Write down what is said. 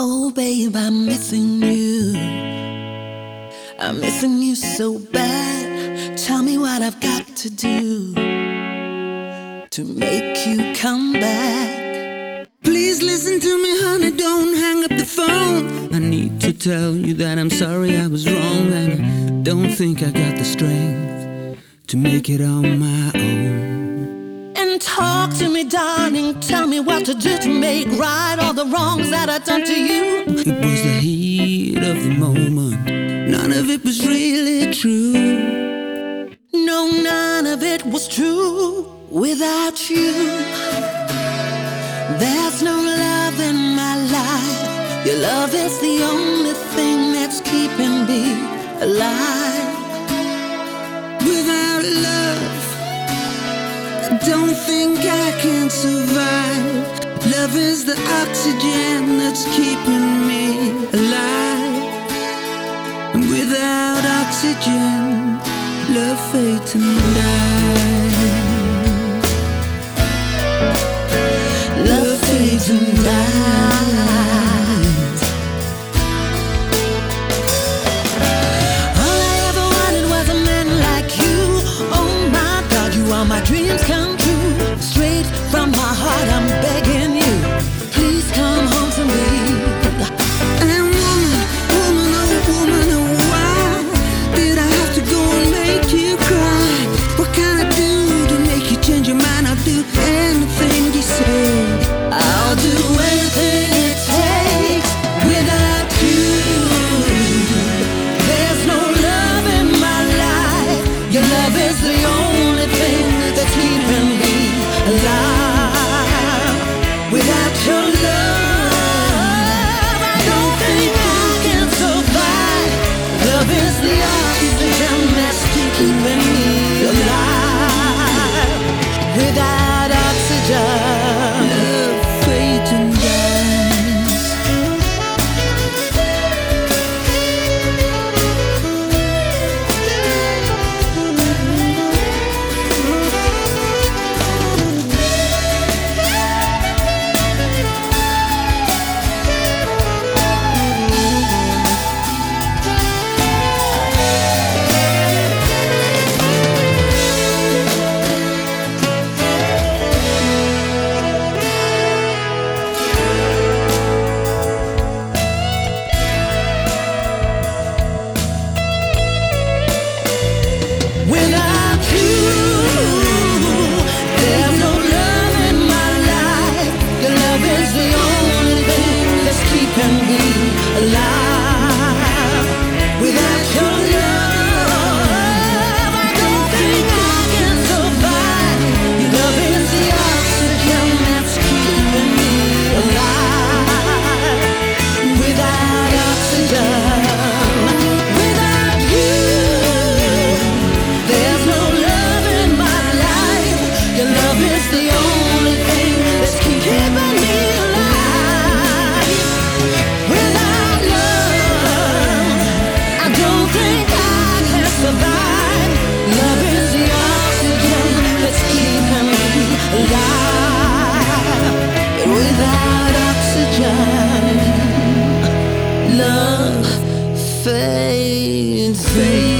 Oh, babe, I'm missing you. I'm missing you so bad. Tell me what I've got to do to make you come back. Please listen to me, honey, don't hang up the phone. I need to tell you that I'm sorry I was wrong, and I don't think I got the strength to make it on my own. And talk to me, darling, tell me what to do to make right all the wrongs that I've done to you. It was the heat of the moment, none of it was really true. No, none of it was true without you. There's no love in my life. Your love is the only thing that's keeping me alive. Without love, I don't think I can survive. Love is the oxygen that's keeping me alive. And without oxygen, love fades and dies. Love fades and dies. All I ever wanted was a man like you. Oh my God, you are my dreams come true. Straight from my heart, I'm begging you, please come home to me. And woman, oh why did I have to go and make you cry? What can I do to make you change your mind? I'll do anything you say. I'll do anything it takes without you. There's no love in my life. Your love is the only thing that's keeping me alive. Without your love, I don't think I can survive. Love is the oxygen that's keeping me alive. Without oxygen, Love fades and dies. without you, there's no love in my life. Your love is the only thing that's keeping me alive. Without your love, I don't think I can survive. Your love is the oxygen that's keeping me alive. Without oxygen, without you, there's no love in my life. Your love is the only thing that's keeping me alive. Without love, I don't think I can survive. Love is the oxygen that's keeping me alive. Without oxygen, love fades.